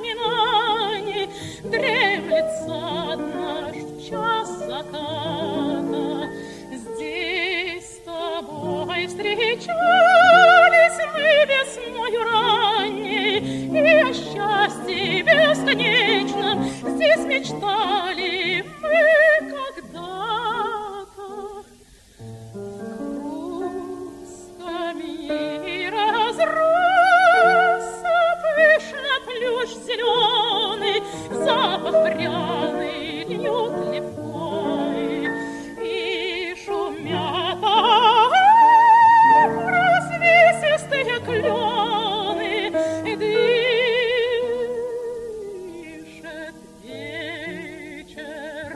воспоминаний дремлет сад наш в час заката. Здесь с тобой встречались мы весною ранней, и о счастье бесконечном здесь мечтали мы когда-то. Крусками разросся пышно плющ зеленый, запах пряный льет легкой, и шумят развесистые клены, и дышит вечер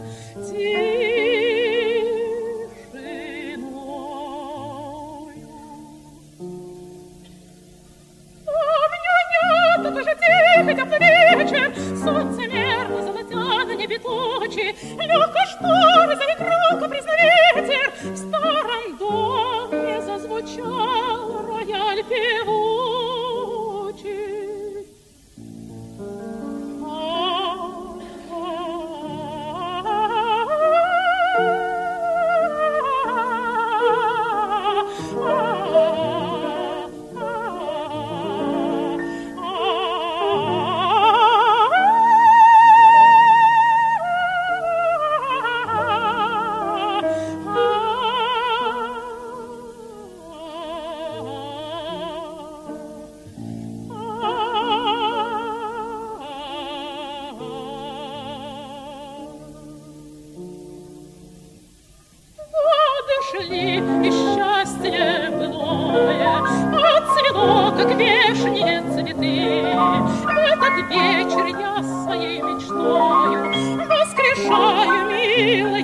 тишиною. Помню я тот уже тихий теплый вечер, солнце мерно золотя на небе тучи, легко шторы заиграл капризный ветер, в старом доме зазвучал рояль певучий. Шли, и счастье былое отцвело, как вешние цветы. В этот вечер я своей мечтою воскрешаю, милый,